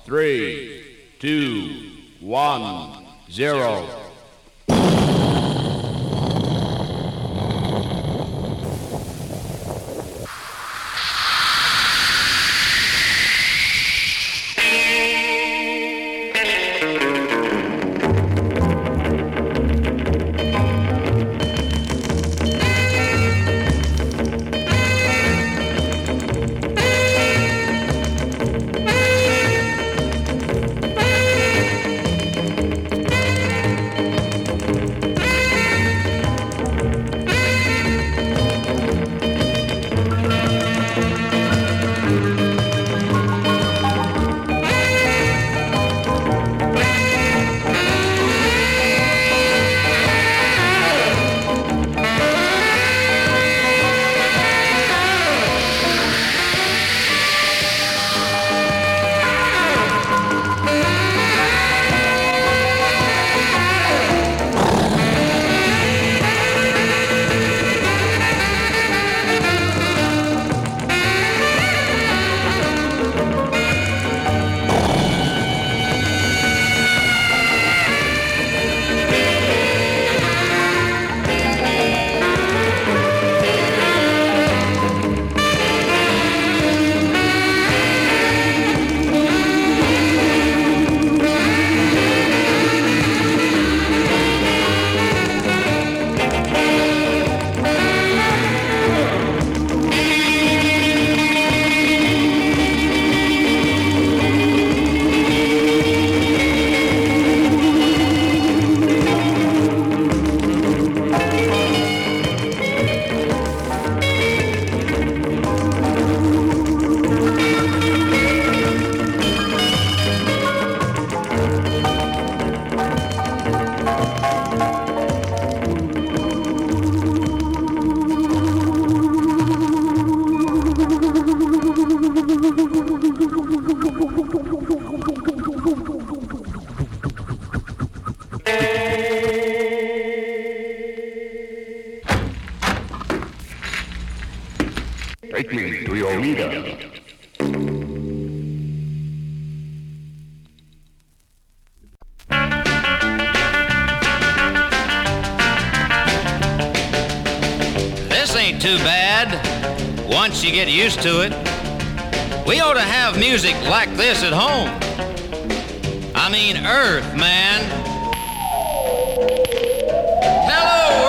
3, 2, 1, 0. Take me to your leader. This ain't too bad once you get used to it. We ought to have music like this at home. I mean Earth, man. Hello,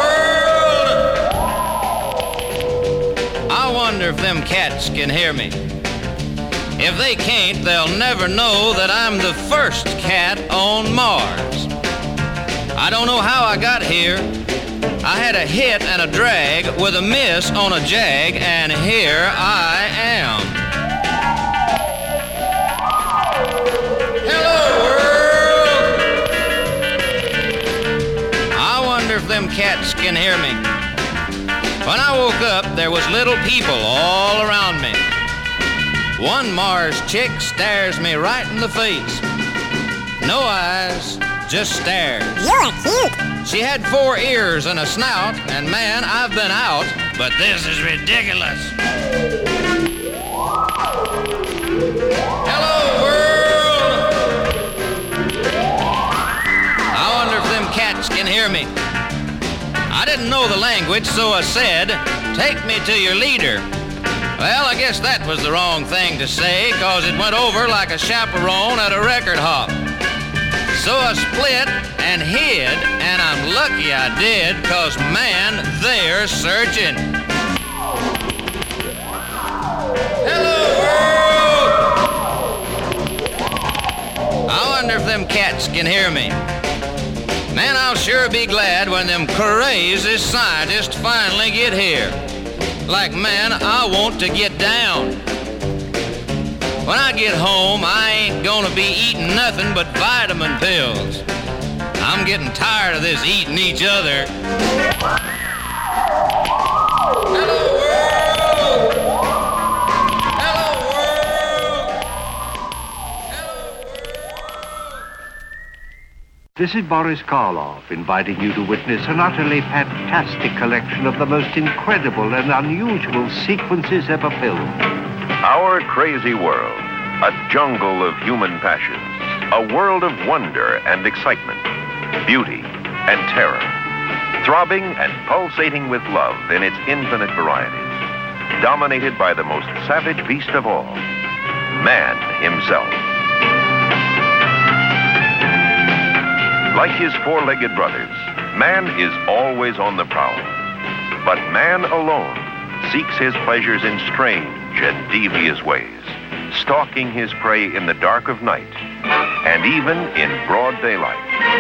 world! I wonder if them cats can hear me. If they can't, they'll never know that I'm the first cat on Mars. I don't know how I got here. I had a hit and a drag with a miss on a jag, and here I am. Hello, world! I wonder if them cats can hear me. When I woke up, there was little people all around me. One Mars chick stares me right in the face. No eyes, just stares. You're cute. She had 4 ears and a snout, and man, I've been out, but this is ridiculous. Hello, world! I wonder if them cats can hear me. I didn't know the language, so I said, "Take me to your leader." Well, I guess that was the wrong thing to say, 'cause it went over like a chaperone at a record hop. So I split and hid, and I'm lucky I did, 'cause man, they're searching. Hello, world! I wonder if them cats can hear me. Man, I'll sure be glad when them crazy scientists finally get here. Like, man, I want to get down. When I get home, I ain't gonna be eating nothing but vitamin pills. I'm getting tired of this eating each other. Hello, world! Hello, world! Hello, world! This is Boris Karloff inviting you to witness an utterly fantastic collection of the most incredible and unusual sequences ever filmed. Our Crazy World, A jungle of human passions. A world of wonder and excitement. Beauty and terror. Throbbing and pulsating with love in its infinite varieties. Dominated by the most savage beast of all, man himself. Like his four-legged brothers, man is always on the prowl. But man alone seeks his pleasures in strange and devious ways, stalking his prey in the dark of night and even in broad daylight.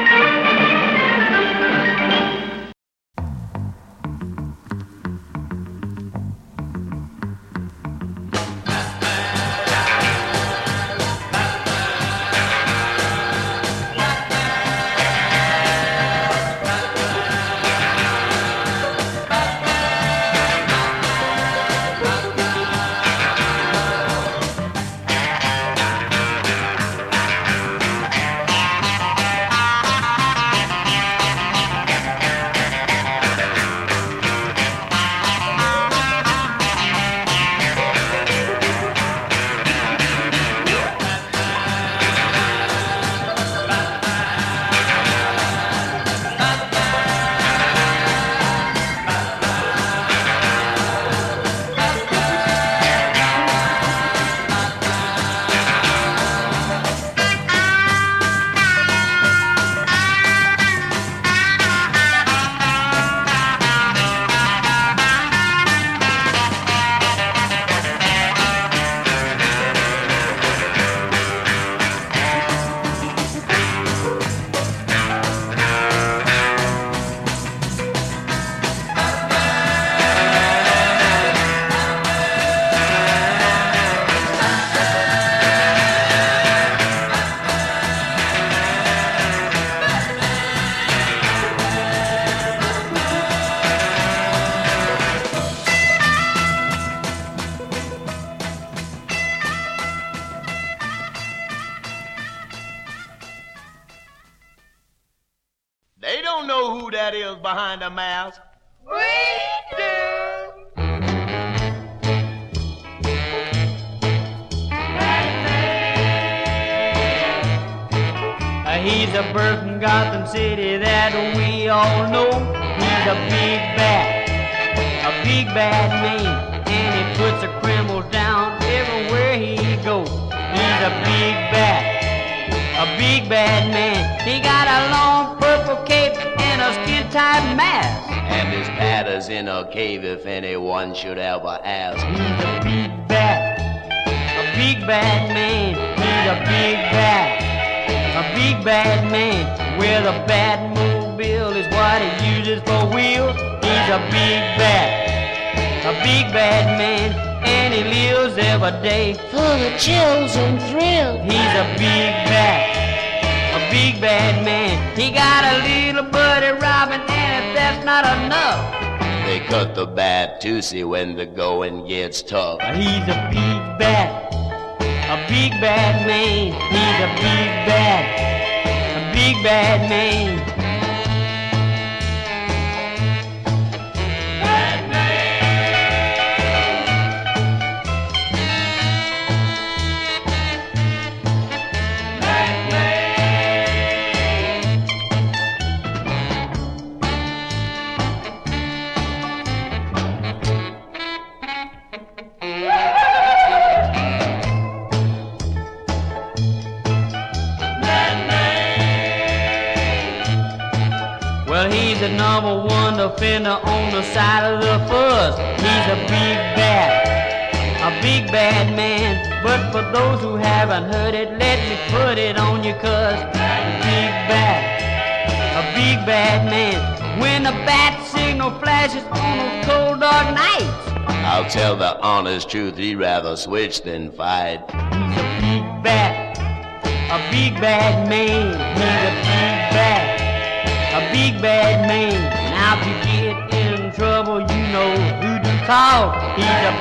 They don't know who that is behind the mask. We do. He's a bird from Gotham City that we all know. He's a big bad man, and he puts the criminals down everywhere he goes. He's a big bad man. He got a long purple cape and a skin-tight mask. And his patter's in a cave if anyone should ever ask. He's a big bad man. He's a big bad man. With a Batmobile is what he uses for wheels. He's a big bad man, and he lives every day full of chills and thrills. He's a big bad man. He got a little buddy Robin, and if that's not enough, they cut the bat to see when the going gets tough. He's a big bad man. He's a big bad man. Well, he's the number one offender on the side of the fuzz. He's a big bad man. But for those who haven't heard it, let me put it on you, cuz a big bad man. When the bat signal flashes on those cold dark nights, I'll tell the honest truth, he'd rather switch than fight. He's a big bad man. He's a big bad man. Now if you get in trouble, you know who to call. He's a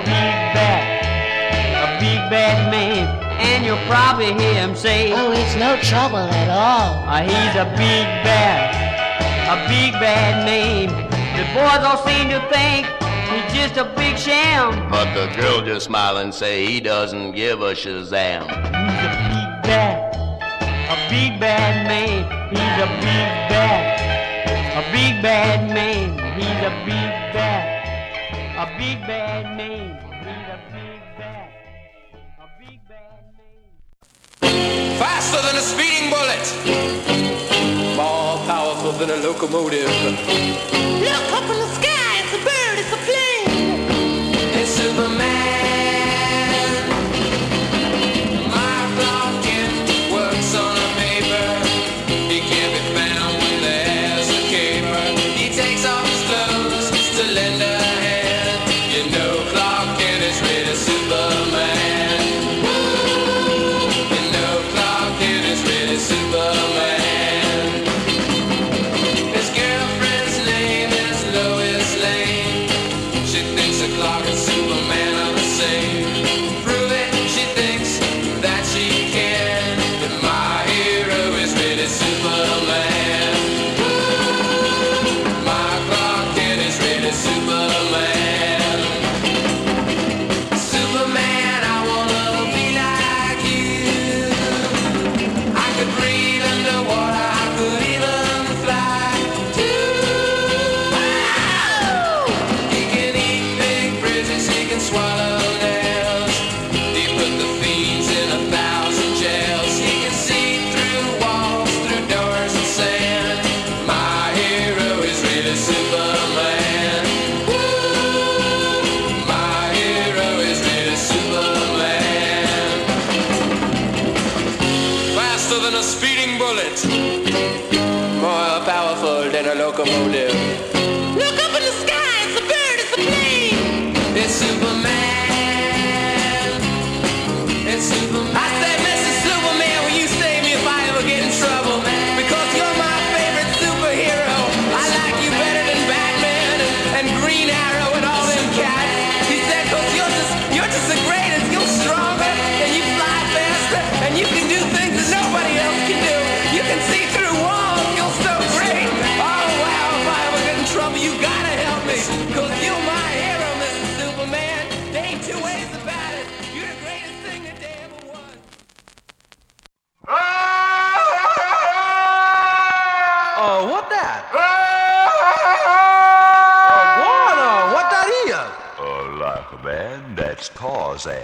big bad man. And you'll probably hear him say, oh, it's no trouble at all. He's a big bad man. The boys all seem to think he's just a big sham. But the girl just smile and say he doesn't give a shazam. He's a big bad man. He's a big bad man. He's a big bad man. He's a big bad man. Faster than a speeding bullet, more powerful than a locomotive. Look up in the sky, it's a bird, it's a plane. It's Superman. Mark Larkin works on a paper. He can't be found when there's a caper. He takes off his clothes to lend a hand. You know Clark Kent is really Superman. You know Clark Kent is really Superman. His girlfriend's name is Lois Lane. She thinks that Clark and Superman are the same. Prove it, she thinks that she can. But my hero is really Superman. My Clark Kent is really Superman. Superman, I wanna be like you. I could breathe underwater, I could even fly too. He can eat big bridges, he can swallow nails. He put the fiends in 1,000 jails. He can see through walls, through doors and sand. My hero is really Superman. My hero is really Superman. Faster than a speeding bullet, more powerful than a locomotive. Look up in the sky, it's a bird, it's a plane. It's Superman. It's Superman. I said, Mr. Superman, will you save me if I ever get in trouble? Because you're my favorite superhero. I like you better than Batman and Green Arrow and all them cats. He said, cause you're just the greatest. You're stronger and you fly faster and you can do things that nobody else can do. You can see through walls. You're so great. Oh wow, if I ever get in trouble, you gotta help me. Cause you're my hero, Mr. Superman. There ain't two ways about it. You're the greatest thing that they ever was. Oh, what that? What that is? Like a man, that's Tarzan.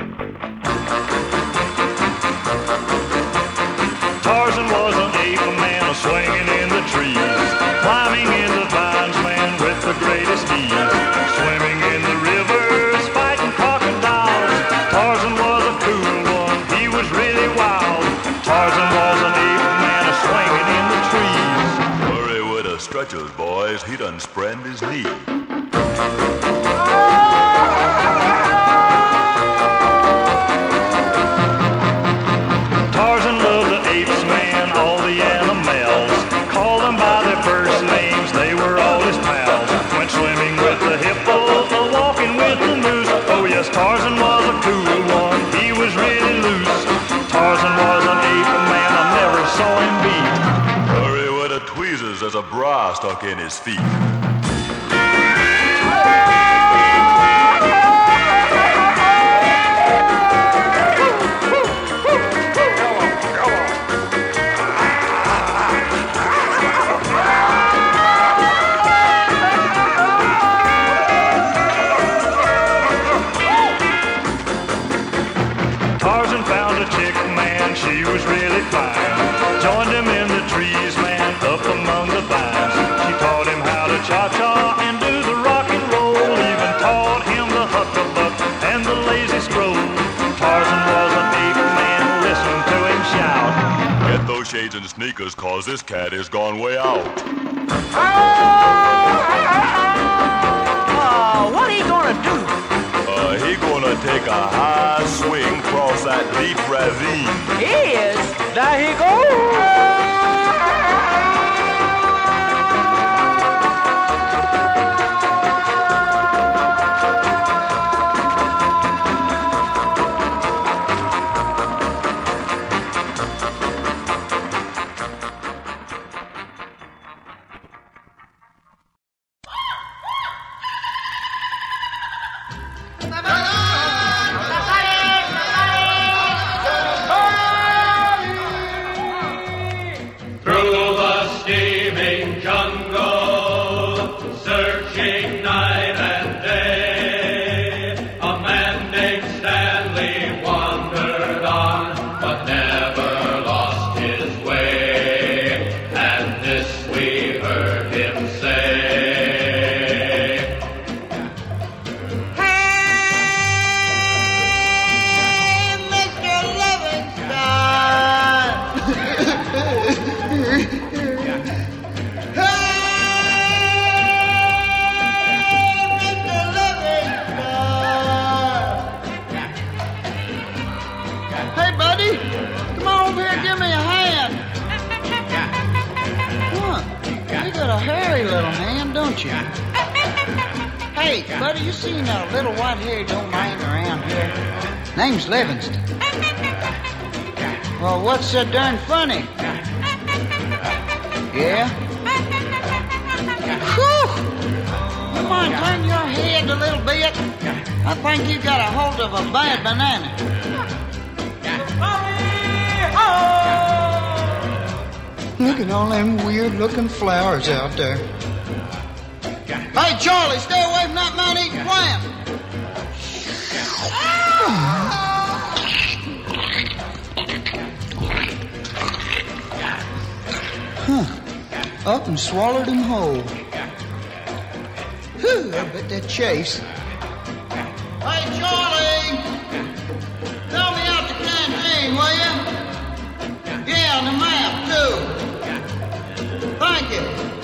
Tarzan was an ape man, swinging in the trees, climbing in the vines, man, with the greatest ease, swimming in the rivers, fighting crocodiles. Tarzan was a cool one, he was really wild. Tarzan was an ape man, swinging in the trees. Hurry with the stretchers, boys, he done sprained his knee. Tarzan loved the apes, man, all the animals. Called them by their first names, they were all his pals. Went swimming with the hippo, walking with the moose. Oh yes, Tarzan was a cool one, he was really loose. Tarzan was an ape, man, I never saw him beat. Hurry with the tweezers, there's a bra stuck in his feet. Tarzan found a chick, man, she was really fine. Joined him in the trees, man, up among the vines. She taught him how to cha-cha and do the rock and roll. Even taught him the huck-a-buck and the lazy stroll. Tarzan was an ape, man, listen to him shout. Get those shades and sneakers, cause this cat is gone way out. What he gonna do? He gonna take a high swing across that deep ravine. He is. There he goes. a hairy little man, don't you? Hey, buddy, you seen a little white-haired old man around here? Name's Livingston. Well, what's so darn funny? Yeah? Whew! You mind turn your head a little bit? I think you got a hold of a bad banana. Look at all them weird-looking flowers out there. Hey, Charlie, stay away from that man-eating plant. Up and swallowed him whole. Whew, I bet that chase. Hey, Charlie! Throw me out the canteen, will you? Yeah, on the map, too. Thank you.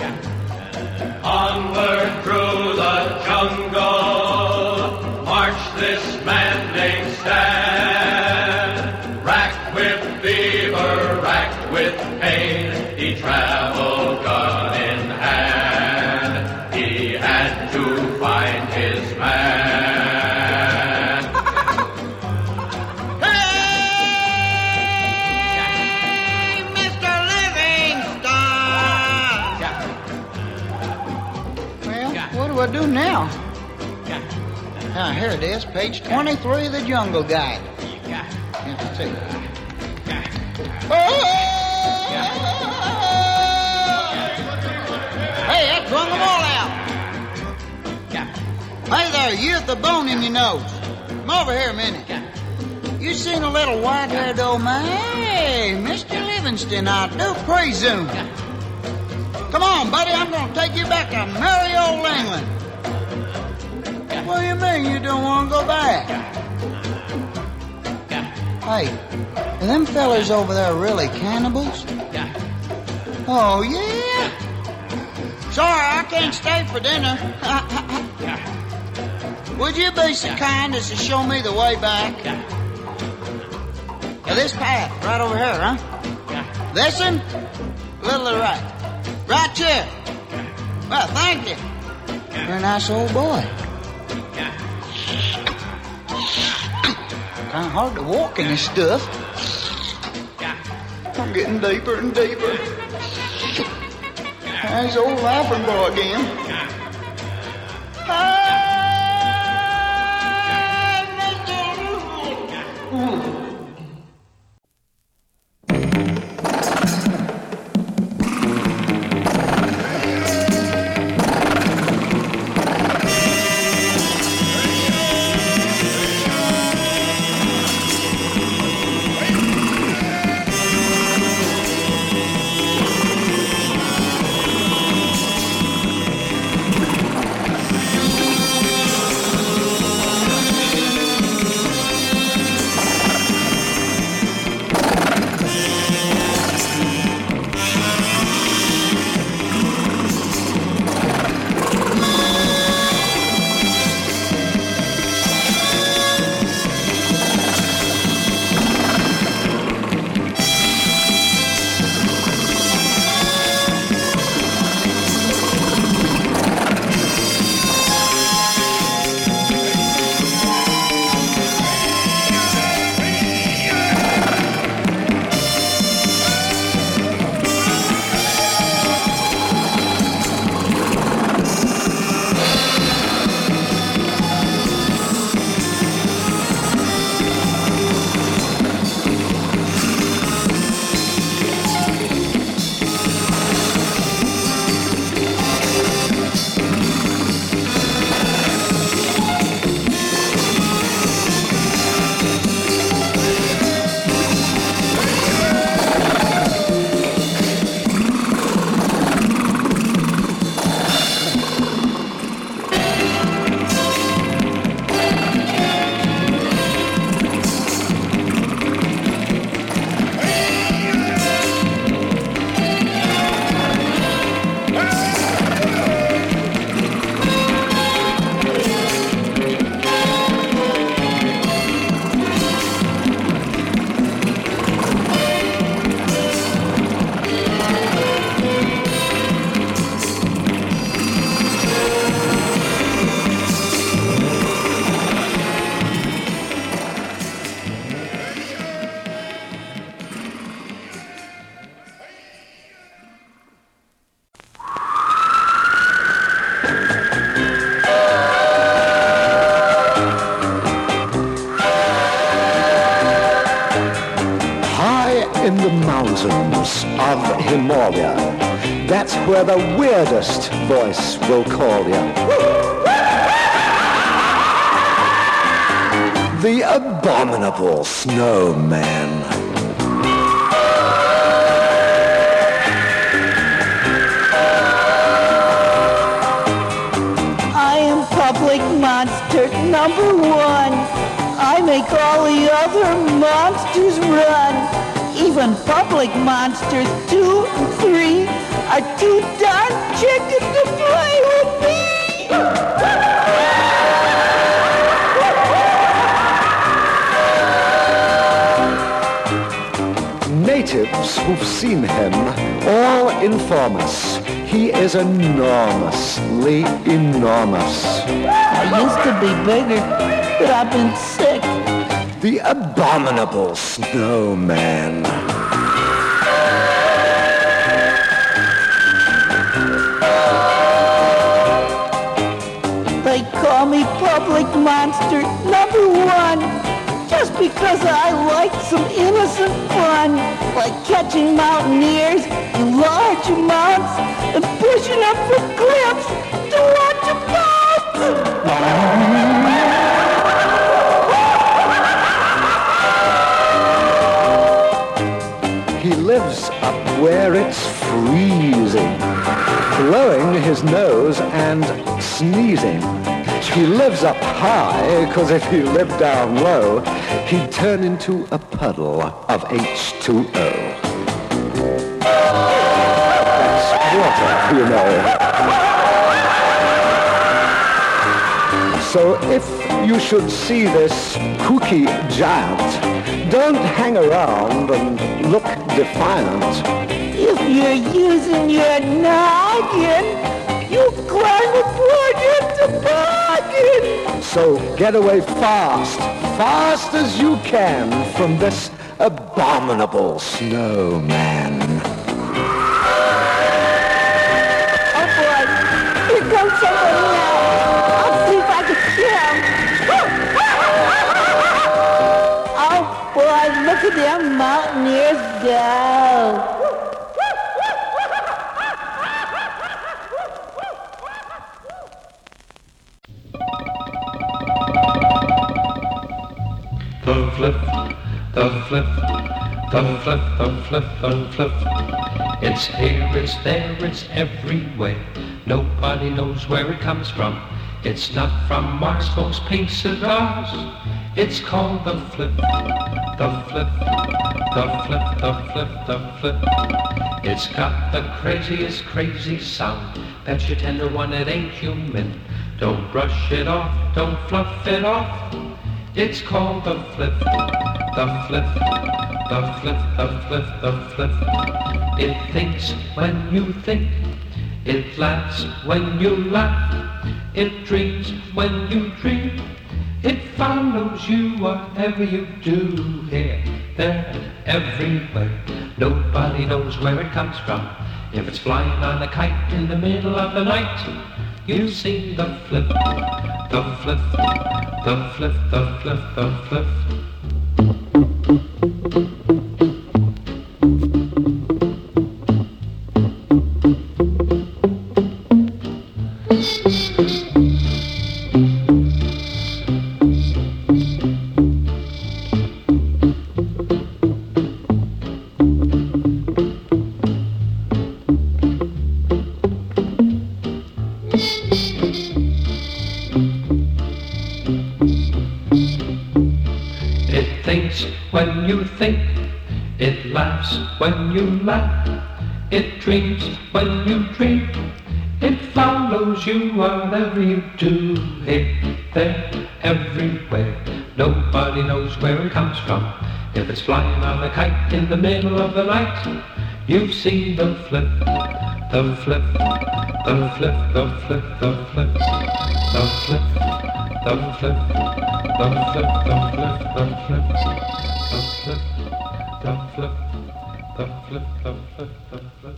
Onward through the jungle, march this man named Stan. Racked with fever, racked with pain, he traveled gun in hand. He had to find his man. Hey, Mr. Livingston! Well, what do I do now? Ah, here it is, page 23 of the Jungle Guide. Let's see. Hey, that brung them all out. Hey there, you with the bone in your nose. Come over here a minute. You seen a little white-haired old man? Hey, Mr. Livingston, I do presume. Come on, buddy, I'm going to take you back to merry old England. What do you mean you don't want to go back? Hey, are them fellas over there really cannibals? Oh, yeah? Sorry, I can't stay for dinner. Would you be so kind as to show me the way back? Now, this path, right over here, huh? This one? A little to the right. Right here. Well, thank you. You're a nice old boy. Kind of hard to walk in this stuff. I'm getting deeper and deeper. There's old laughing boy again. That's where the weirdest voice will call you. The abominable snowman. I am public monster number one. I make all the other monsters run. Even public monsters 2 and 3 are too darn chicken to play with me. Natives who've seen him all inform us he is enormously enormous. I used to be bigger, but I've been sick. The abominable snowman. They call me public monster number one, just because I like some innocent fun, like catching mountaineers in large amounts and pushing up the cliffs to watch them bounce. He lives up where it's freezing, blowing his nose and sneezing. He lives up high, 'cause if he lived down low, he'd turn into a puddle of H2O. That's water, you know. So if you should see this kooky giant, don't hang around and look defiant. If you're using your noggin, you climb aboard your toboggan. So get away fast, fast as you can from this abominable snowman. Oh boy, here comes somebody now. I'll see if I can see him. Oh boy, look at them mountaineers go. The flip, the flip, the flip, the flip, the flip. It's here, it's there, it's everywhere. Nobody knows where it comes from. It's not from Mars, those pink cigars. It's called the flip, the flip, the flip, the flip, the flip. It's got the craziest crazy sound. Bet you 10 to 1 it ain't human. Don't brush it off, don't fluff it off. It's called the flip, the flip, the flip, the flip, the flip. It thinks when you think, it laughs when you laugh, it dreams when you dream, it follows you whatever you do, here, there, everywhere. Nobody knows where it comes from. If it's flying on a kite in the middle of the night, you see the flip, the flip, the flip, the flip, the flip. When you think, it laughs when you laugh, it dreams when you dream, it follows you whatever you do, here, there, everywhere. Nobody knows where it comes from. If it's flying on a kite in the middle of the night, you've seen the flip, the flip, the flip, the flip, the flip, the flip, the flip, the flip, the flip, the flip. The flip, the flip, the flip, the flip, the flip.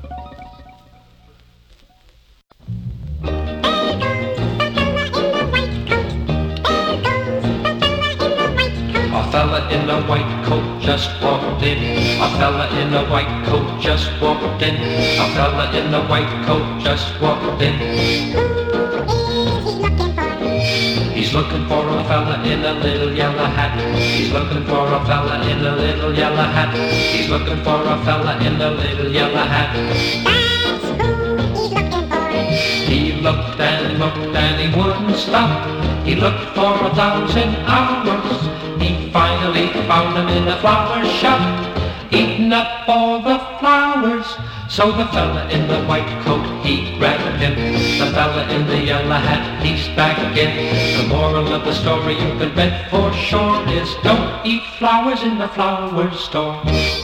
A fella in a white coat just walked in. A fella in a white coat just walked in. A fella in a white coat just walked in. He's looking for a fella in a little yellow hat. He's looking for a fella in a little yellow hat. He's looking for a fella in a little yellow hat. He looked and he wouldn't stop. He looked for 1,000 hours. He finally found him in a flower shop, eating up all the flowers. So the fella in the white coat, he grabbed him. The fella in the yellow hat, he's back in. The moral of the story, you can bet for sure, is don't eat flowers in the flower store.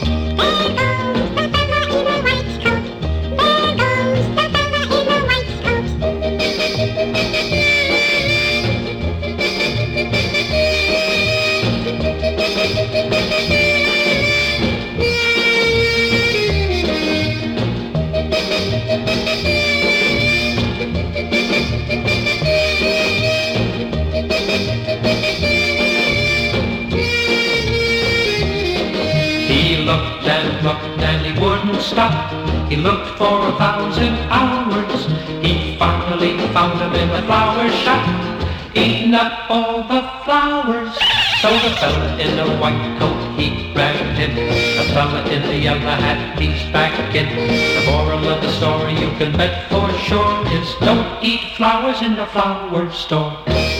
And he wouldn't stop. He looked for 1,000 hours. He finally found him in the flower shop, eating up all the flowers. So the fella in the white coat, he grabbed him. The fella in the yellow hat, he's back in. The moral of the story, you can bet for sure, is don't eat flowers in the flower store.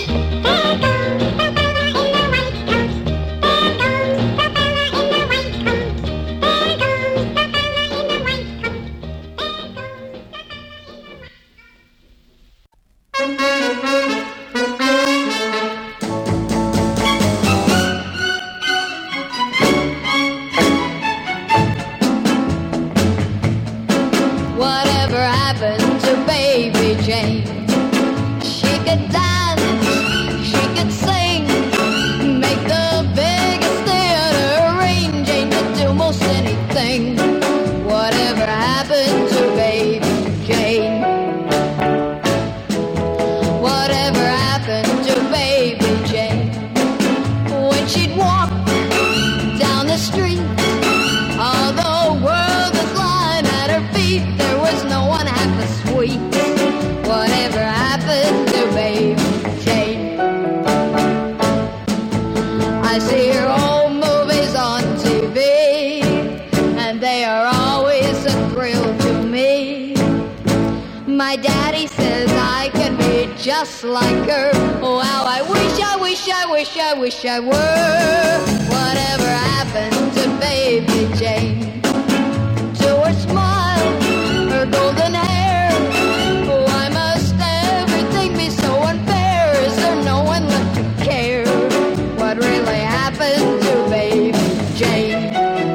Just like her. Oh, how I wish I were. Whatever happened to baby Jane? To her smile, her golden hair. Why must everything be so unfair? Is there no one left to care? What really happened to baby Jane?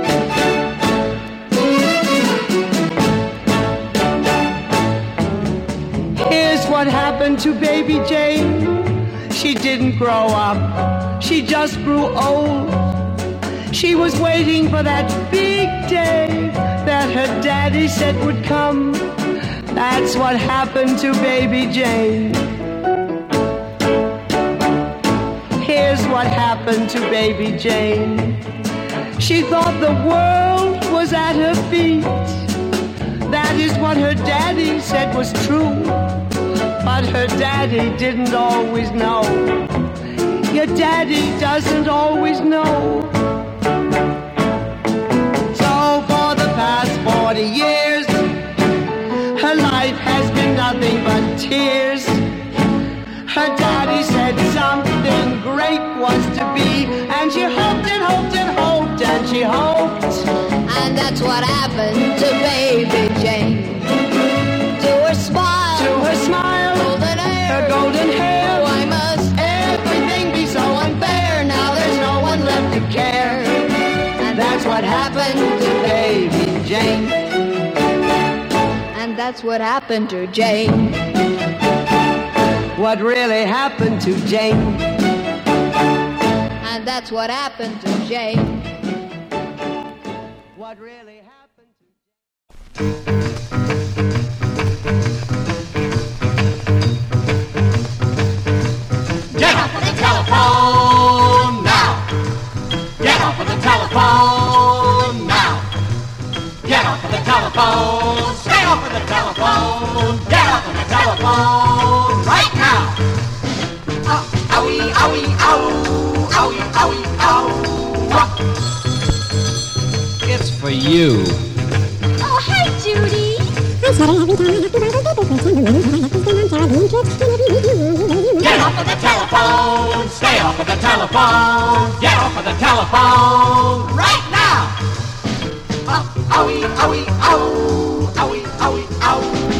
Here's what happened to baby Jane. She didn't grow up, she just grew old. She was waiting for that big day that her daddy said would come. That's what happened to baby Jane. Here's what happened to baby Jane. She thought the world was at her feet. That is what her daddy said was true. But her daddy didn't always know. Your daddy doesn't always know. So for the past 40 years, her life has been nothing but tears. Her daddy said something great was to be, and she hoped and hoped and hoped and she hoped. And that's what happened to baby Jane. To her smile, her golden hair. Why must everything be so unfair? Now there's no one left to care. And that's what happened to baby Jane. And that's what happened to Jane. What really happened to Jane? And that's what happened to Jane. What really happened to Get off of the telephone now! Get off of the telephone now! telephone. Get off of the telephone right now. Owie, owie, ow. Owie, owie, ow. It's for you. Oh, hi, Judy. Get off of the telephone. Stay off of the telephone. Get off of the telephone right now. Owie, owie, ow. Owie, owie, ow.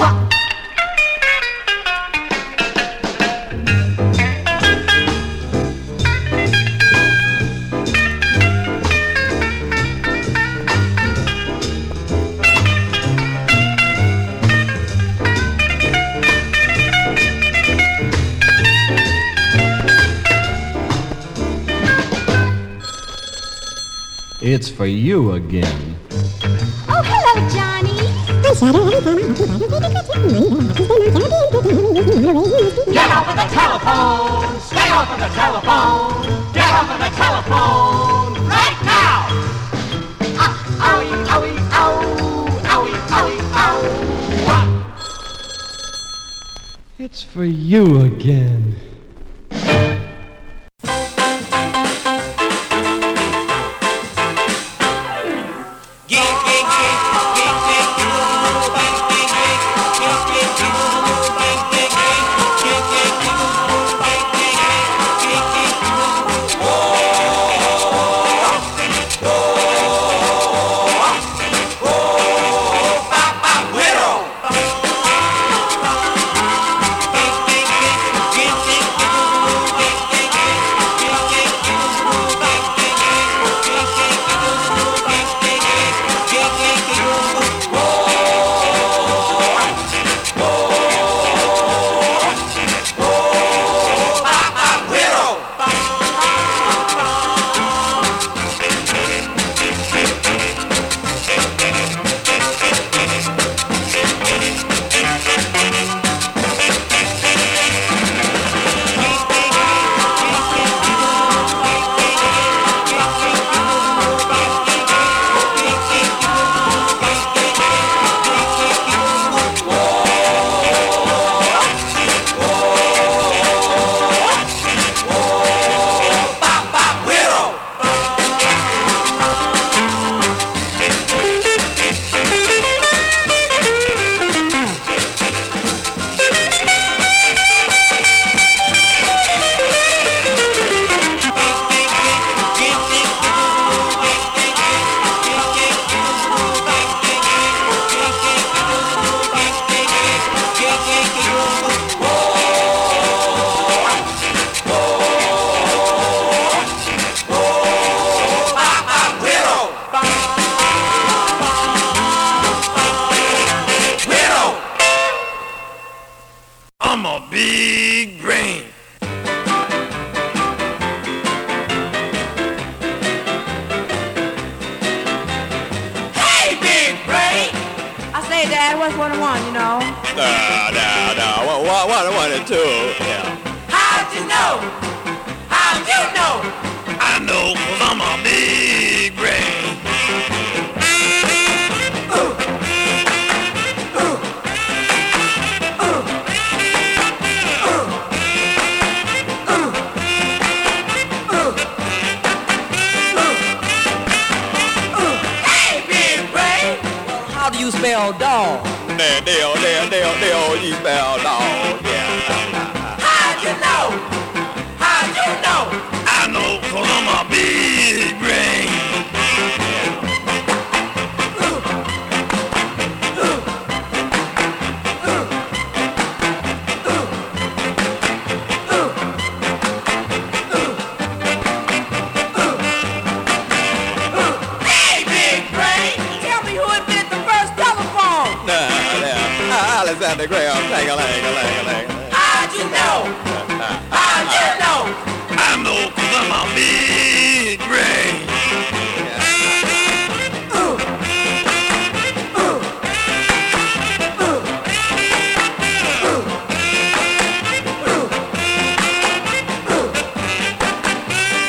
It's for you again. Oh, hello, Johnny. Get off of the telephone. Stay off of the telephone. Get off of the telephone right now. Owie, owie, ow. Owie, owie, ow. It's for you again. Alexander Graham, ting-a-ling-a-ling-a-ling. How'd you know? How'd you know? I know 'cause I'm a big brain.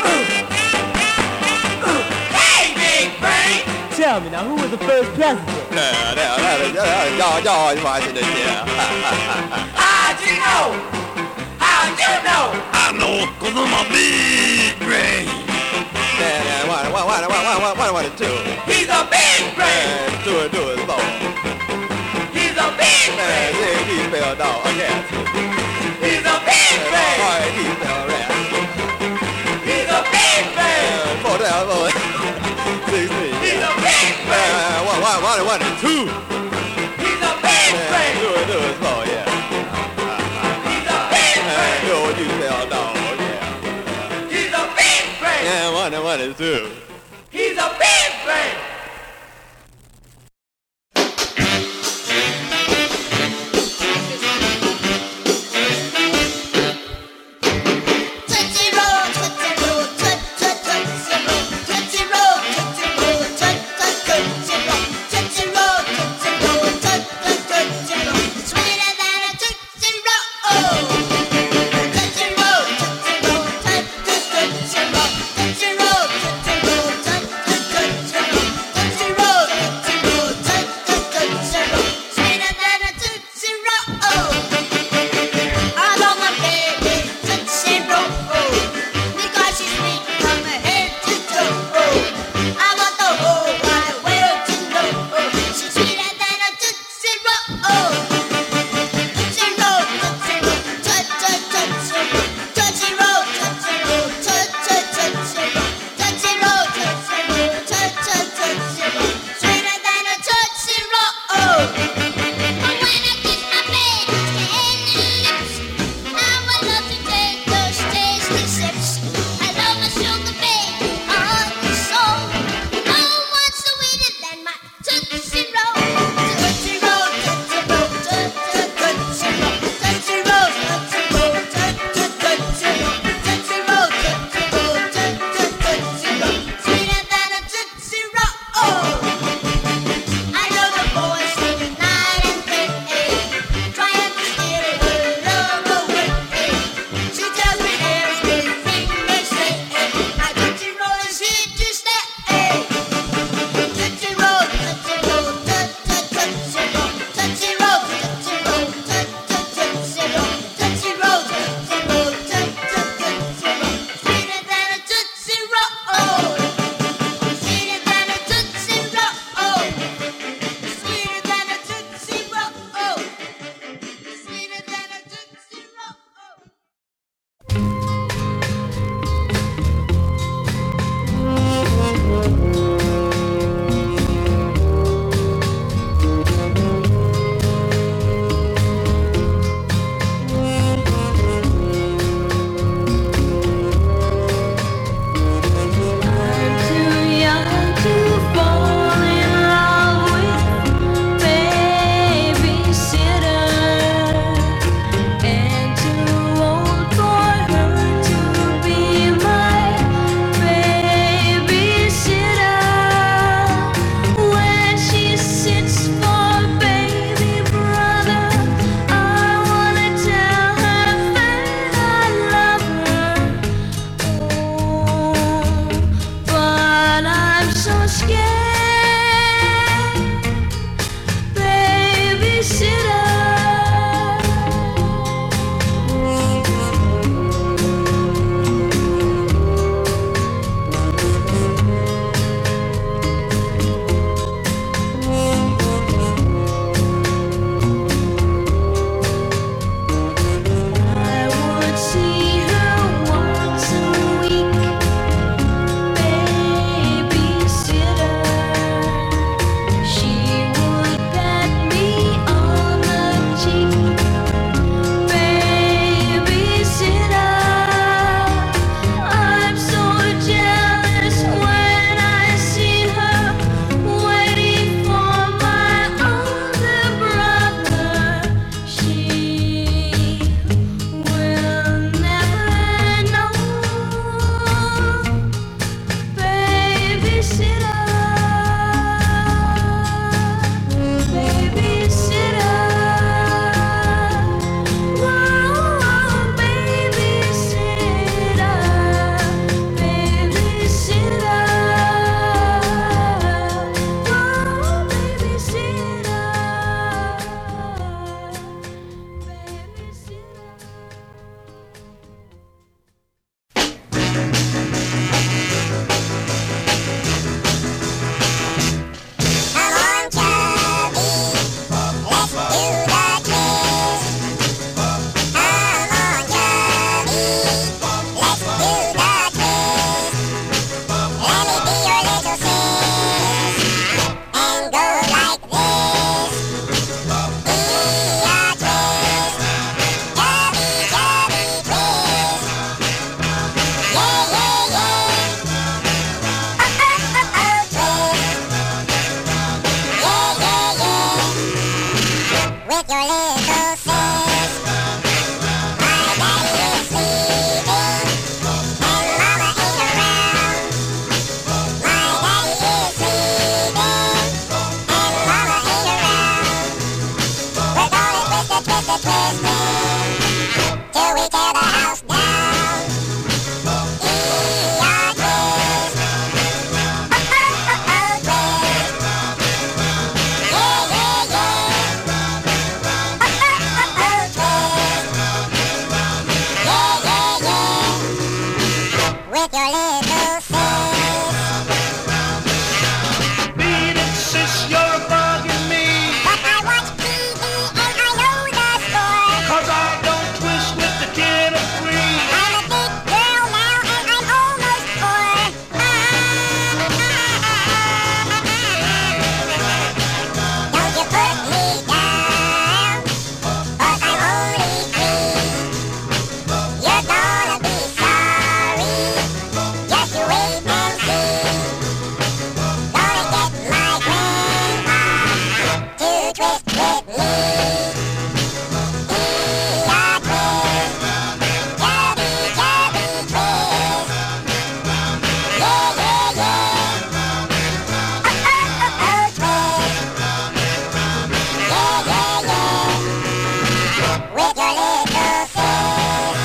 Hey, big brain! Tell me now, who was the first president? George Washington, yeah. How'd you know? How'd you know? I know, cause I'm a big brain. Yeah, one, two. He's a big brain. Do it, slow. He's a big brain. Yeah, he spelled dog, okay. He's a big brain. All right, he spelled rat. He's a big brain. 4 down, 16. He's a big brain. One, two. He's a big brain. Do it, slow, yeah. He's a big brain. Do what you spelled dog, yeah. He's a big brain. Yeah, one, two. He's a big brain. little sis. My daddy is sleeping, and mama ain't around. My daddy is sleeping, and mama ain't around. We're gonna twisted, till we tear the house down. E-R twist. Oh-oh-oh-oh twist. Yeah, yeah, yeah. Oh-oh-oh-oh twist. Yeah, yeah, yeah. With your little sis. Beat it, sis, you're bugging me. But I watch TV and I know the score. 'Cause I don't twist with the kid of three. I'm a big girl now and I'm almost 4. Don't you put me down, 'cause I'm only 3. You're gonna be sorry, just you wait and see. Gonna get my grandpa to twist with me. E-R twist. Jabby, jabby twist. Yeah, yeah, yeah. Oh-oh-oh-oh twist. Yeah, yeah, yeah. With your little sis.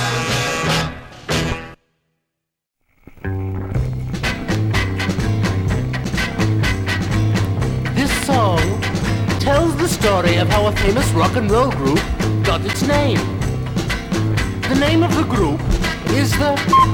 This song tells the story of how a famous rock and roll group got its name. The name of the group is the...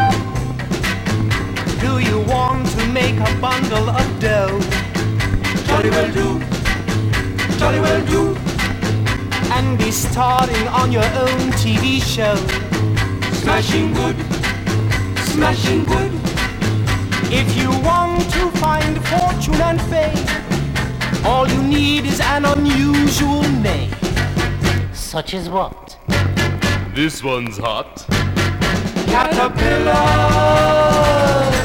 Do you want to make a bundle of dough? Jolly well do. Jolly well do. And be starring on your own TV show. Smashing good. Smashing good. If you want to find fortune and fame, all you need is an unusual name. Such as what? This one's hot. Caterpillars.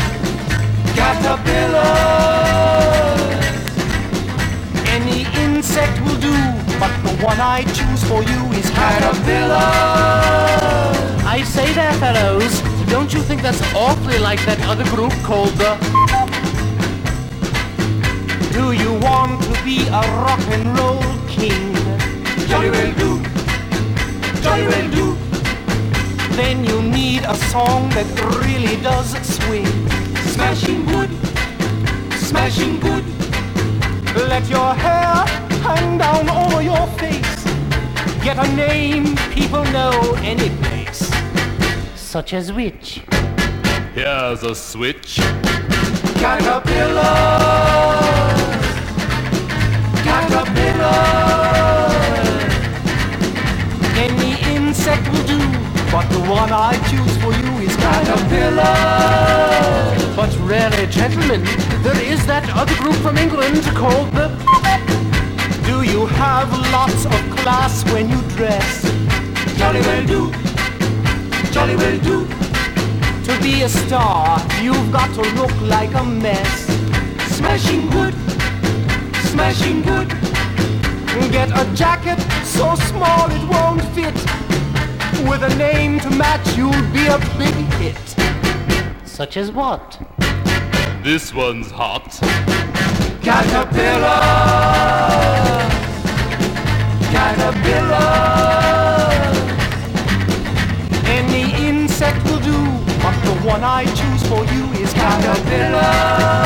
Caterpillars. Any insect will do, but the one I choose for you is caterpillar. I say there, fellows, don't you think that's awfully like that other group called the... Do you want to be a rock and roll king? Jolly well do. Jolly well do. Then you need a song that really does swing. Smashing good. Smashing good. Let your hair hang down over your face. Get a name people know any place. Such as which? Here's a switch. Caterpillars. Caterpillars. Any insect will do, but the one I choose for you is caterpillar. But really, gentlemen, there is that other group from England called the... Do you have lots of class when you dress? Jolly well do. Jolly well do. To be a star, you've got to look like a mess. Smashing good. Smashing good. Get a jacket so small it won't fit. With a name to match, you'll be a big hit. Such as what? This one's hot. Caterpillar. Caterpillar. Any insect will do, but the one I choose for you is caterpillar.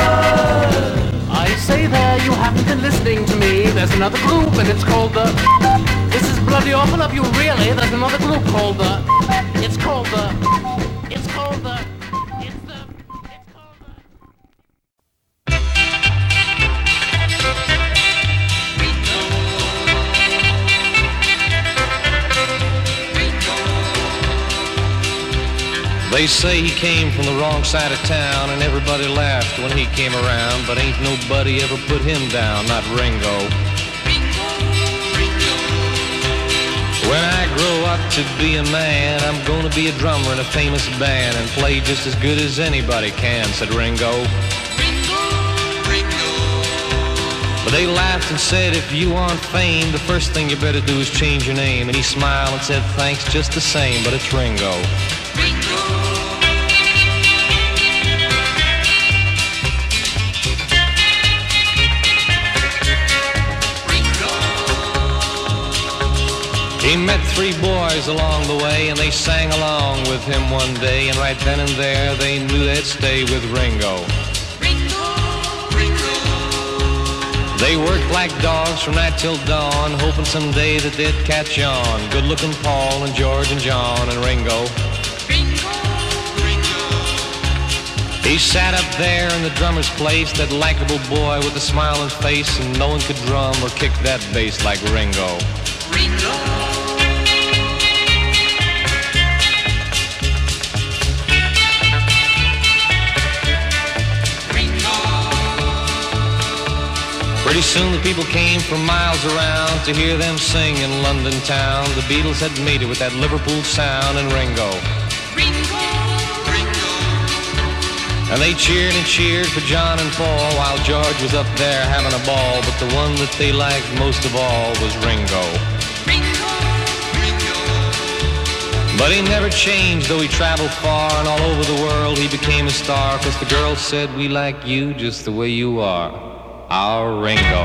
I say there, you haven't been listening to me. There's another group and it's called the... This is bloody awful of you, really. There's another group called the... It's called the... It's called the... It's the... It's called the... They say he came from the wrong side of town and everybody laughed when he came around, but ain't nobody ever put him down, not Ringo. When I grow up to be a man, I'm gonna be a drummer in a famous band and play just as good as anybody can, said Ringo. But they laughed and said, if you want fame, the first thing you better do is change your name. And he smiled and said, thanks just the same, but it's Ringo. He met 3 boys along the way, and they sang along with him one day, and right then and there they knew they'd stay with Ringo. They worked like dogs from night till dawn, hoping someday that they'd catch on. Good-looking Paul and George and John and Ringo. He sat up there in the drummer's place, that likable boy with the smiling face, and no one could drum or kick that bass like Ringo. Pretty soon the people came from miles around to hear them sing in London town. The Beatles had made it with that Liverpool sound and Ringo. And they cheered and cheered for John and Paul while George was up there having a ball. But the one that they liked most of all was Ringo. But he never changed, though he traveled far, and all over the world he became a star. 'Cause the girls said, we like you just the way you are, our Ringo.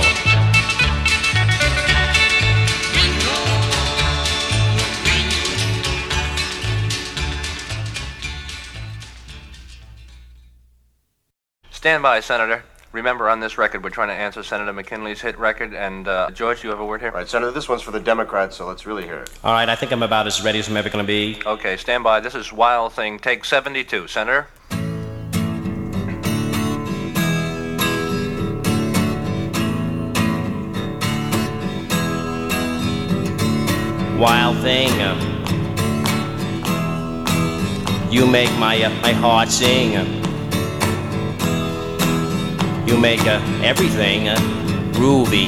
Stand by, Senator. Remember, on this record, we're trying to answer Senator McKinley's hit record. And, George, you have a word here? All right, Senator, this one's for the Democrats, so let's really hear it. All right, I think I'm about as ready as I'm ever going to be. Okay, stand by. This is Wild Thing, take 72. Senator? Wild thing, you make my heart sing. You make everything groovy.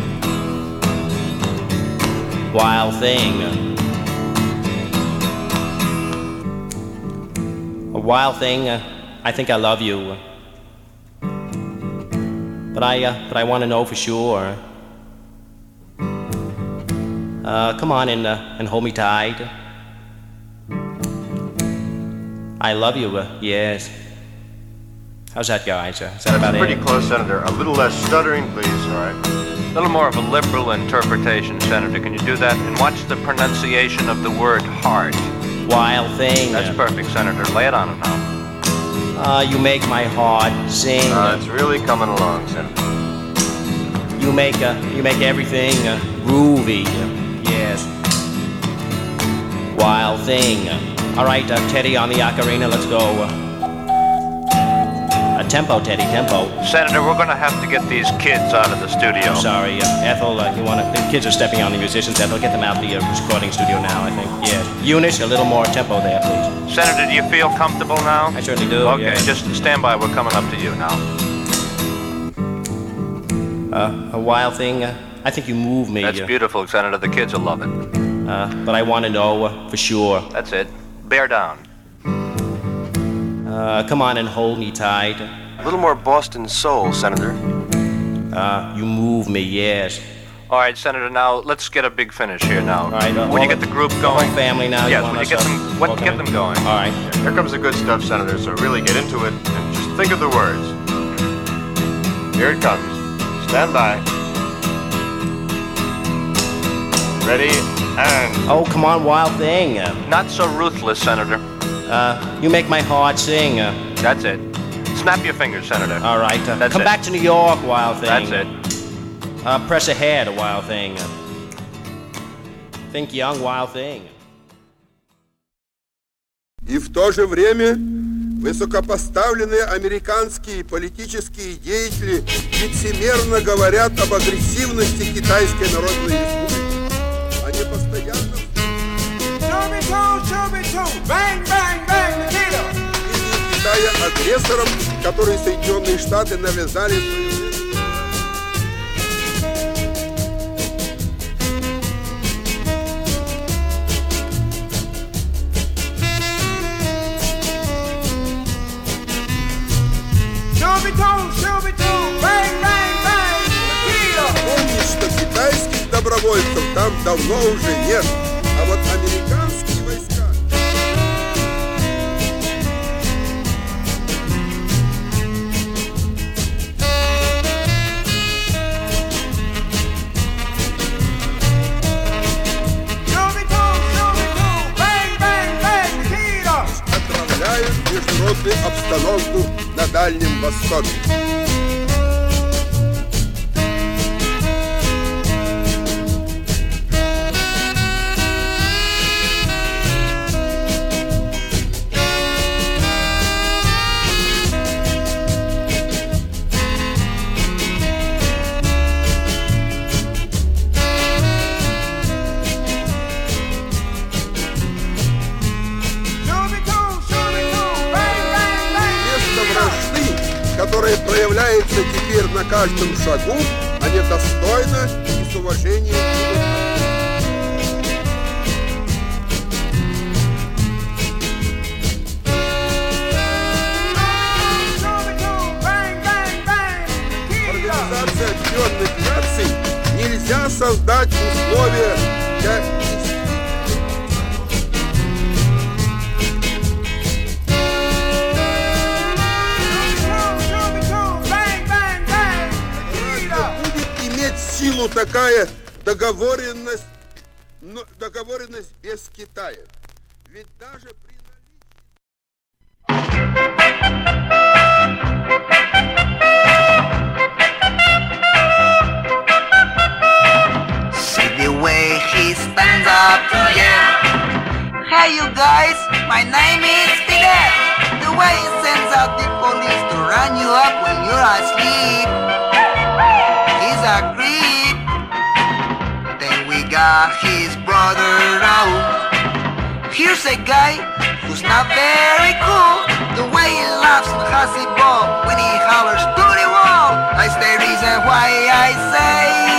Wild thing, a wild thing. I think I love you, but I want to know for sure. Come on and hold me tight. I love you, yes. How's that, guys? Is that about pretty it? Close, Senator. A little less stuttering, please, all right? A little more of a liberal interpretation, Senator. Can you do that? And watch the pronunciation of the word heart. Wild thing. That's perfect, Senator. Lay it on him now. You make my heart sing. It's really coming along, Senator. You make everything groovy. Yes. Wild thing. All right, Teddy on the ocarina, let's go. Tempo, Teddy, tempo. Senator, we're going to have to get these kids out of the studio. I'm sorry, Ethel, the kids are stepping on the musicians. Ethel, get them out the recording studio now, I think. Yes. Eunice, a little more tempo there, please. Senator, do you feel comfortable now? I certainly do. Okay, yes. Just stand by. We're coming up to you now. A wild thing. I think you move me. That's beautiful, Senator. The kids will love it. But I want to know for sure. That's it. Bear down. Come on and hold me tight. A little more Boston soul, Senator. You move me, yes. All right, Senator, now let's get a big finish here now. All right. When you get the group going. The whole family now. Yes, when you get them, get them going. All right. Here comes the good stuff, Senator, so really get into it and just think of the words. Here it comes. Stand by. Ready, and... Oh, come on, wild thing. Not so ruthless, Senator. You make my heart sing. That's it. Snap your fingers, Senator. All right. That's come it. back to New York, wild thing. That's it. Press ahead, wild thing. Think young, wild thing. И в то же время высокопоставленные американские политические деятели лицемерно говорят об агрессивности Китайской Народной Республики. Они постоянно... Bang, bang, bang, Nikita! Китая агрессором, который Соединенные Штаты навязали свою... Shooby-doo, bang, bang, bang, Nikita! давно уже нет. А вот американские войска... Отравляют международную обстановку на Дальнем Востоке. Которая проявляется теперь на каждом шагу, они достойно и с уважением Организация Объединенных Наций нельзя создать условия для силу такая договоренность без Китая. Ведь даже при See the way he stands up to you. Hey you guys, my name is Fidel. The way he sends out the police to run you up when you're asleep. He's a creep. Then we got his brother Raul. Here's a guy who's not very cool. The way he laughs and has a ball when he hollers to the wall. That's the reason why I say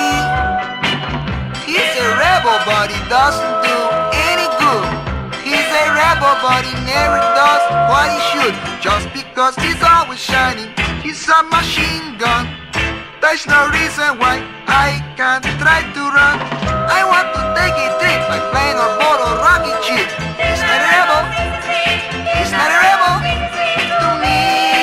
he's a rebel but he doesn't do any good. He's a rebel but he never does what he should. Just because he's always shining, he's a machine gun. There's no reason why I can't try to run. I want to take a trip like plane or boat or rocket ship. He's not a rebel. He's not a rebel to me.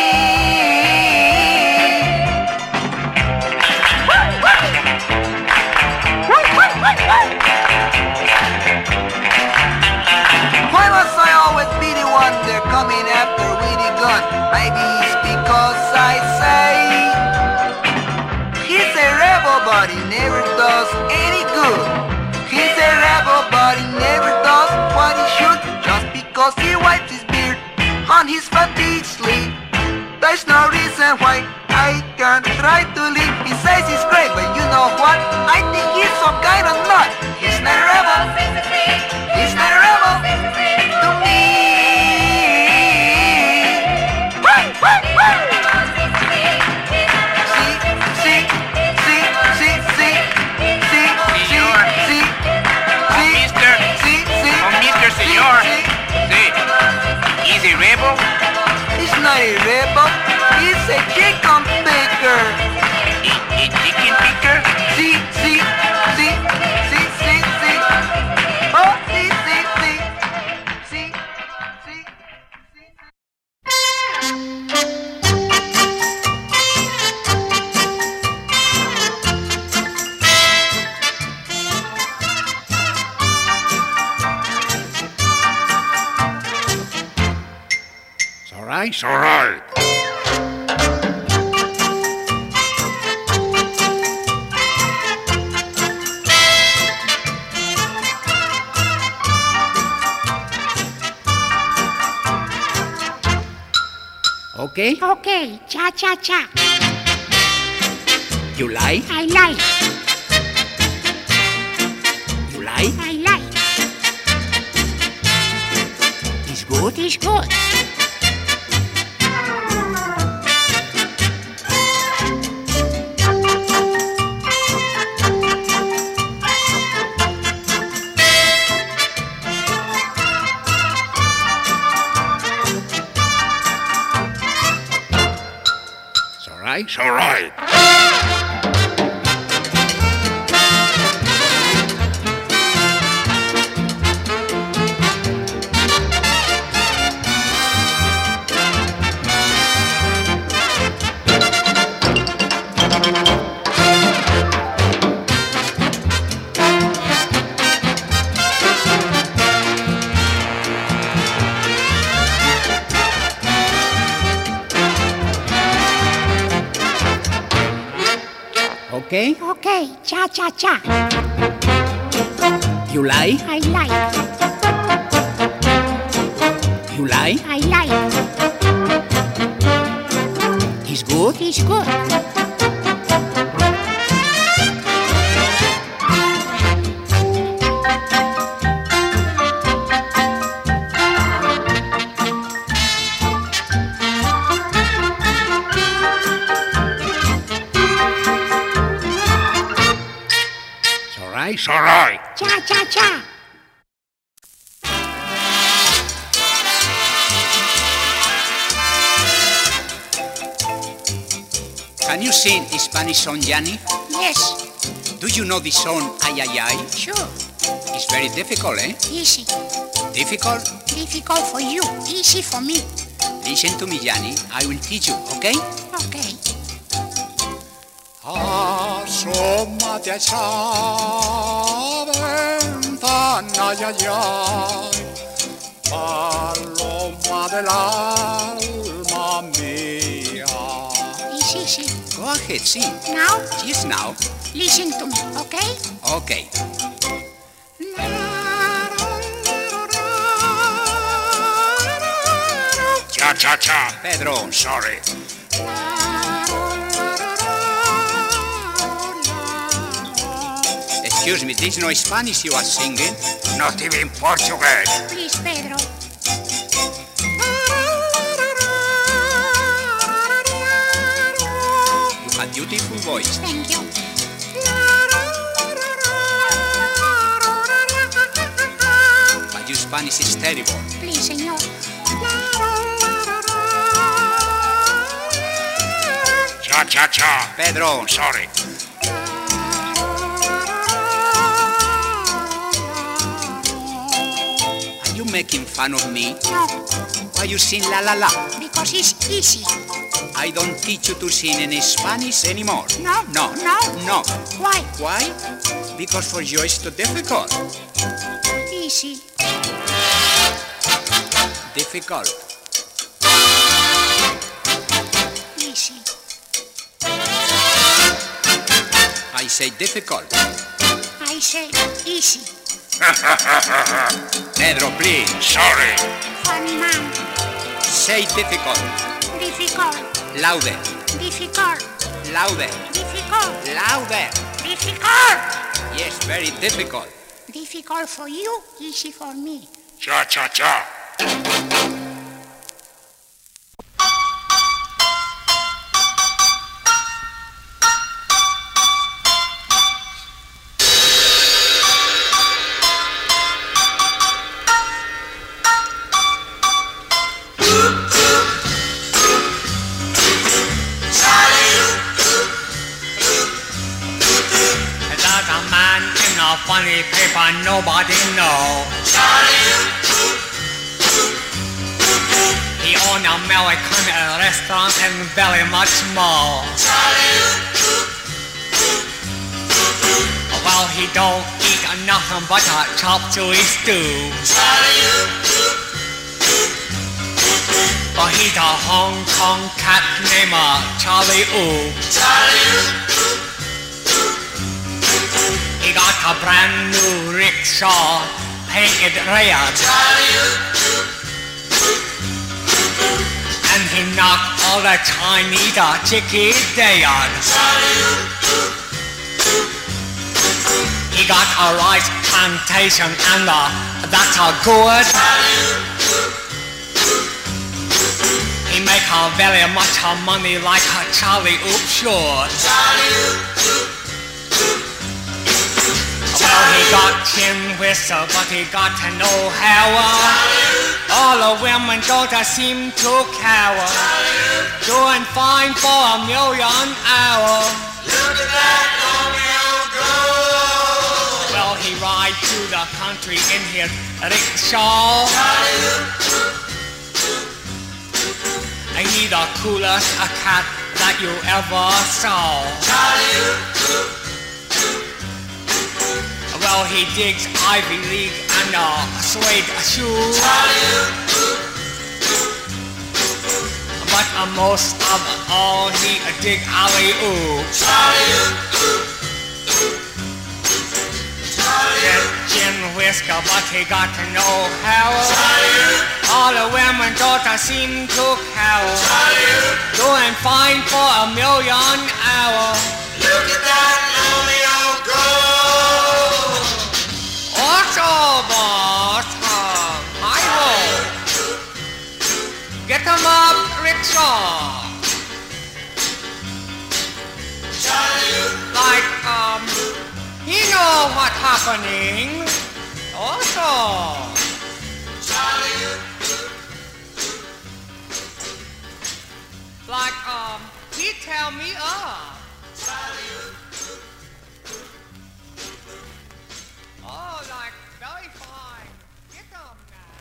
Why must I always be the one they're coming after with a gun? Maybe it's because I say he's a rebel but he never does any good. He's a rebel but he never does what he should. Just because he wipes his beard on his fatigue sleeve. There's no reason why I can't try to live. He says he's great, but you know what? I think he's some kind of nut. He's not a rebel. He's not a rebel to me. Senor, sí, he's a rebel? He's not a rebel, he's a chicken picker. A chicken picker? Sí, sí, sí, sí, sí, sí. Oh, sí, sí, sí. Sí, sí, It's all right. Okay? Okay, cha-cha-cha. You like? I like. You like? I like. It's good? It's good. It's all right. okay? Okay, cha-cha-cha. You like? I like. You like? I like. He's good? He's good. It's all right. Cha-cha-cha. Can you sing Spanish song, Yanni? Yes. Do you know the song Ay Ay Ay? Sure. It's very difficult, eh? Easy. Difficult? Difficult for you. Easy for me. Listen to me, Yanni. I will teach you, okay? Okay. Asómate a esa ventana, ay, ay, ay, paloma del alma mía. Easy. Go ahead, sing. Now? Yes, now. Listen to me, okay? Okay. Cha-cha-cha. Pedro, Sorry. Excuse me, this is no Spanish you are singing? Not even Portuguese. Please, Pedro. You have beautiful voice. Thank you. But your Spanish is terrible. Please, señor. Cha-cha-cha. Pedro, Sorry. Are you making fun of me? No, Why you sing la la la? because it's easy. I don't teach you to sing in Spanish anymore. No. No. No. No. Why? Why? Because for you it's too difficult. Easy. Difficult. Easy. I say difficult. I say easy. Pedro, please. Sorry. Funny man. Say difficult. Difficult. Louder. Difficult. Louder. Difficult. Louder. Difficult. Yes, very difficult. Difficult for you, easy for me. Cha-cha-cha. There's a man in a funny paper nobody know. He own American restaurant and very much more. Well, he don't eat nothing but a chop suey stew. But he's a Hong Kong cat named Charlie Oo. He got a brand new rickshaw painted red. And he knocked all the Chinese chickies dead. He got a rice plantation and that's a good. He make a very much money like a Charlie Oop sure. Well, he got chin whistle, but he got no hair. All the women don't seem to care. Doing fine for $1 million hour. Look at that Romeo go! Well, he ride through the country in his rickshaw. And he's the coolest cat that you ever saw. Well, he digs Ivy League and suede shoes. but most of all he dig alley-oop. Get gin whisker, but he got to know how. All the women don't seem to care. Doing fine for $1 million hour. Look at that lonely old girl. Also, boss, hi-ho. Get him up, rickshaw. Like, he know what's happening. Also. Like, he tell me up. Oh, like, very fine. Get them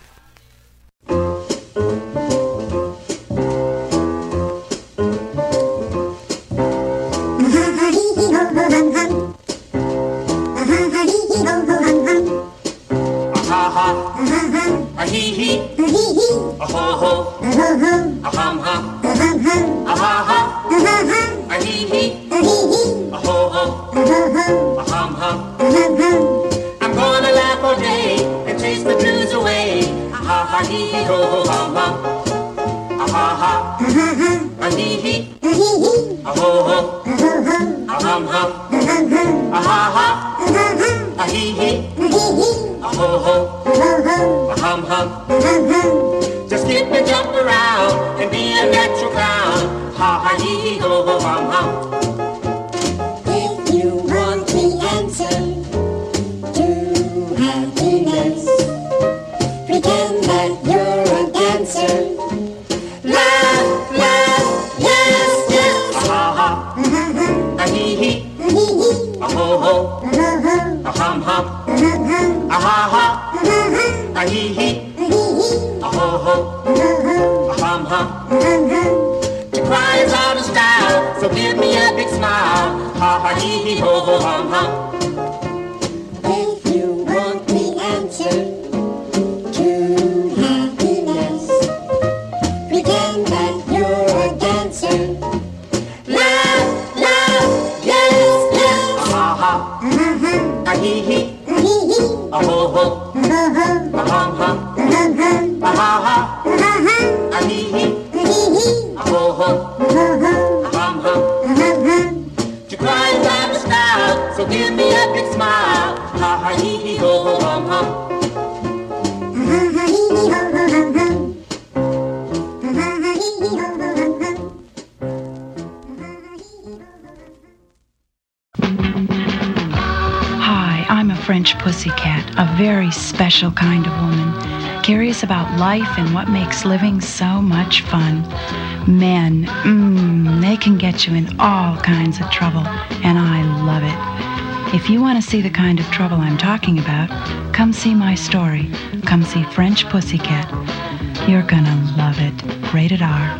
I'm gonna laugh all day and chase the blues away. Ha ha hee ho hum hum. Ha ha ha hee hee ho ho hum hum. Ha ha hee hee ho ho hum hum. Just skip and jump around and be a natural clown. Ha ha hee ho hum hum. If you want the answer to happiness, pretend that you're a dancer. Laugh, laugh, yes, yes. Ha ha hee hee ho ho hum hum. Ha ha hee hee ho ho hum hum. To cry is out of style, so give me a big smile. Ha ha hee hee ho ho hum hum. If you want the answer to happiness, pretend that you're a dancer. Laugh, laugh, yes, yes. Ha ha hee hee ho ho hum hum. Ha ha hee hee ho ho hum hum. To cry is out of style, so give me a big smile. Ha ha hee hee ho ho hum hum. Hi, I'm a French pussycat, a very special kind of woman, curious about life and what makes living so much fun. Men, they can get you in all kinds of trouble, and I love it. If you want to see the kind of trouble I'm talking about, come see my story. Come see French Pussycat. You're gonna love it. Rated R.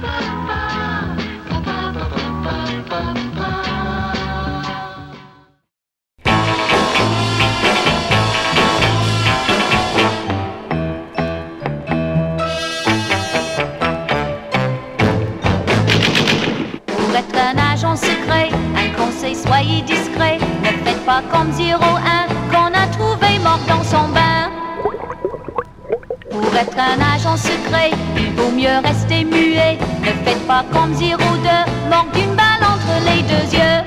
Pour être un agent secret, un conseil, soyez discret. Ne faites pas comme 01 qu'on a trouvé mort dans son bain. Pour être un agent secret, il vaut mieux rester muet. Ne faites pas comme 02, mort d'une balle entre les deux yeux.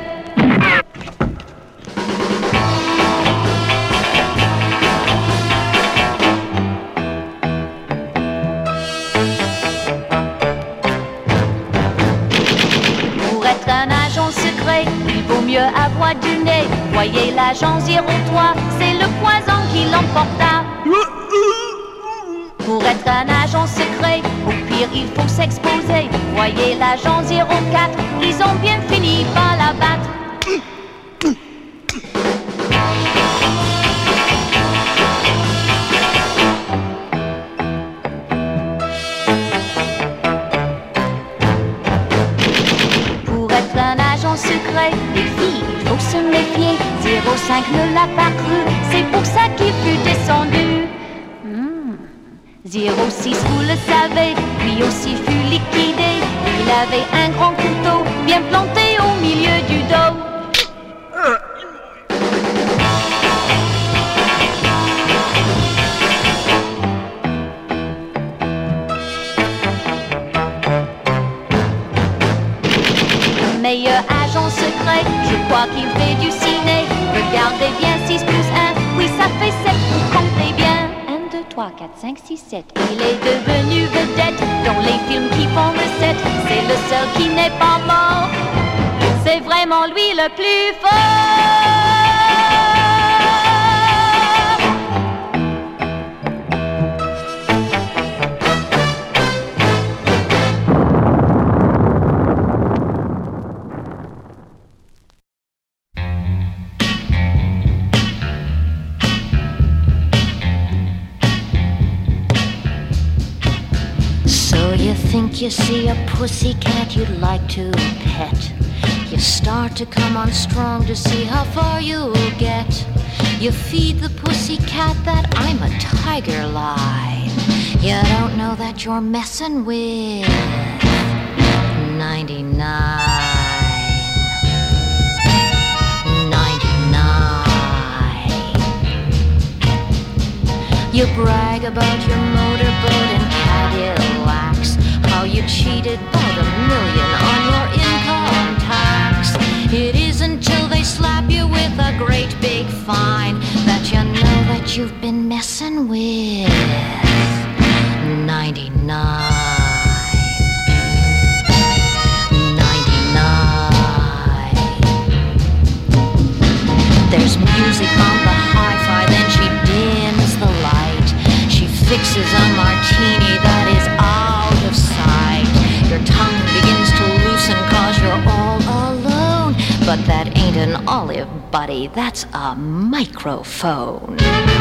Pour être un agent secret, il vaut mieux avoir du nez. Voyez l'agent 03, c'est le poison qui l'emporta. Pour être un agent secret, au pire il faut s'exposer. Voyez l'agent 04, ils ont bien fini par la battre. Pour être un agent secret, les filles, il faut se méfier. 05 ne l'a pas cru, c'est pour ça qu'il fut descendu. 06, vous le savez, lui aussi fut liquidé. Il avait un grand couteau bien planté au milieu du dos. Meilleur agent secret, je crois qu'il fait du ciné. Regardez bien, 6 plus 1, oui ça fait 7, vous comptez bien. 1, 2, 3, 4, 5, 6, 7. Il est devenu vedette dans les films qui font recette. C'est le seul qui n'est pas mort, c'est vraiment lui le plus fort. Think you see a pussycat you'd like to pet. You start to come on strong to see how far you'll get. You feed the pussycat that I'm a tiger lie. You don't know that you're messing with 99. 99. You brag about your motorboat and Cadillacs. How you cheated about $1 million on your income tax. It isn't till they slap you with a great big fine that you know that you've been messing with 99. 99. There's music on the hi-fi, then she dims the light. She fixes a martini that is out of sight. Your tongue begins to loosen cause you're all alone. But that ain't an olive, buddy, that's a microphone.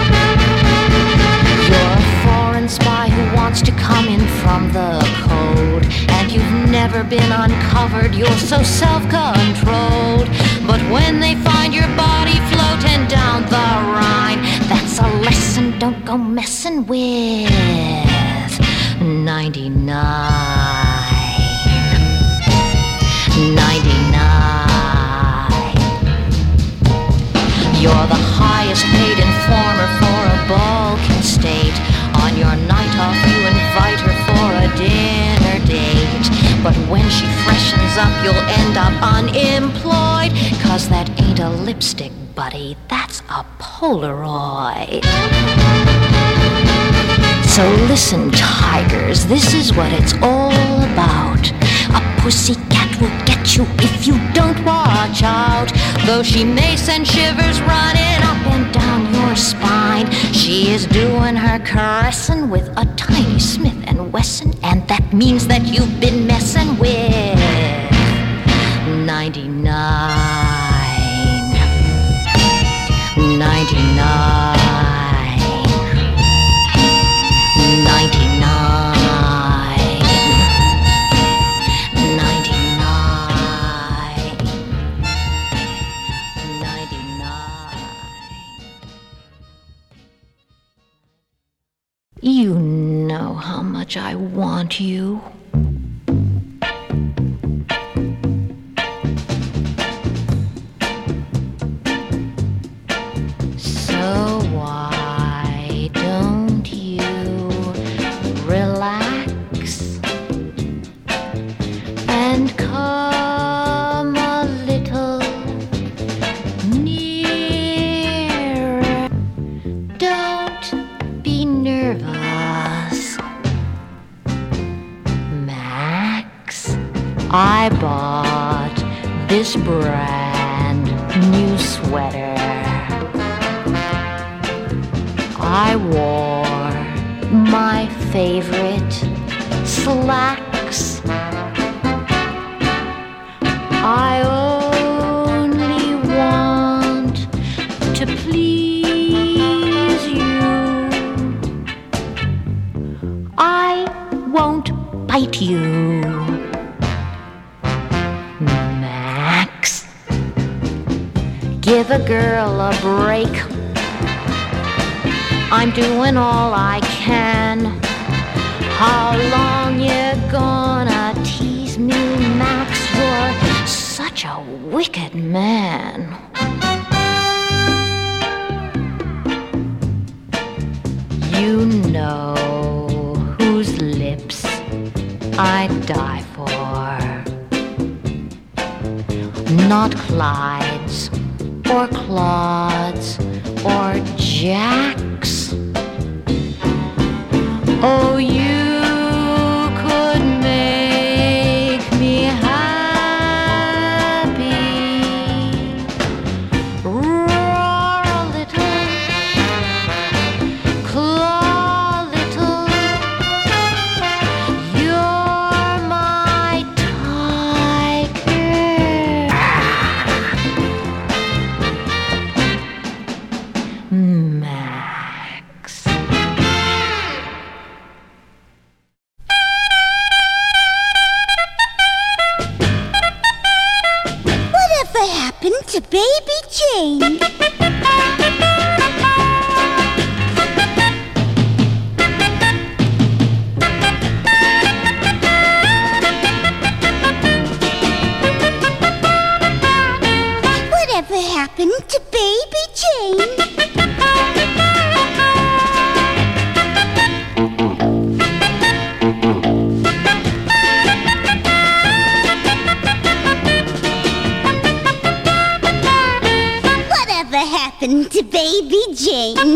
You're a foreign spy who wants to come in from the code. And you've never been uncovered, you're so self-controlled. But when they find your body floating down the Rhine, that's a lesson, don't go messing with 99. 99. You're the highest paid informer for a Balkan state. On your night off you invite her for a dinner date. But when she freshens up you'll end up unemployed. Cause that ain't a lipstick, buddy, that's a Polaroid. So listen, tigers, this is what it's all about. A pussycat will get you if you don't watch out. Though she may send shivers running up and down your spine, she is doing her caressing with a tiny Smith & Wesson. And that means that you've been messing with 99. 99. 99. You know how much I want you. So why don't you relax and come a little nearer? Don't be nervous, Max. I bought this brand new sweater. I wore my favorite slacks. I only want to please you. I won't bite you, Max. Give a girl a break. I'm doing all I can. How long you gonna tease me such a wicked man. You know whose lips I'd die for. Not Clyde's, or Claude's, or Jack's. Oh, you could make me happy. Roar a little, claw a little. You're my tiger. Max. Whatever happened to Baby Jane? Whatever happened to Baby Jane? Whatever happened to Baby Jane?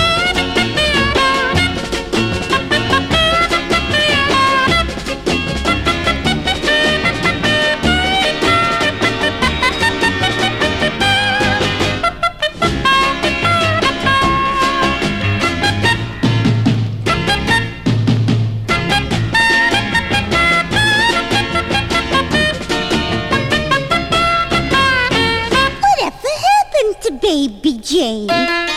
Whatever happened to Baby Jane?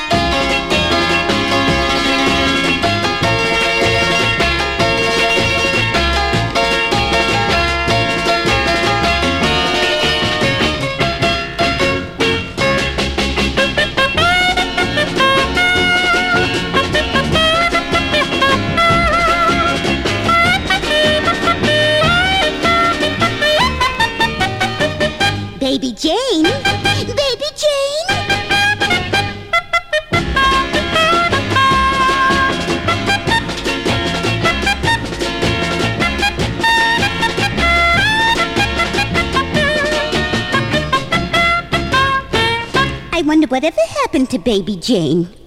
Baby Jane? Baby Jane? I wonder whatever happened to Baby Jane.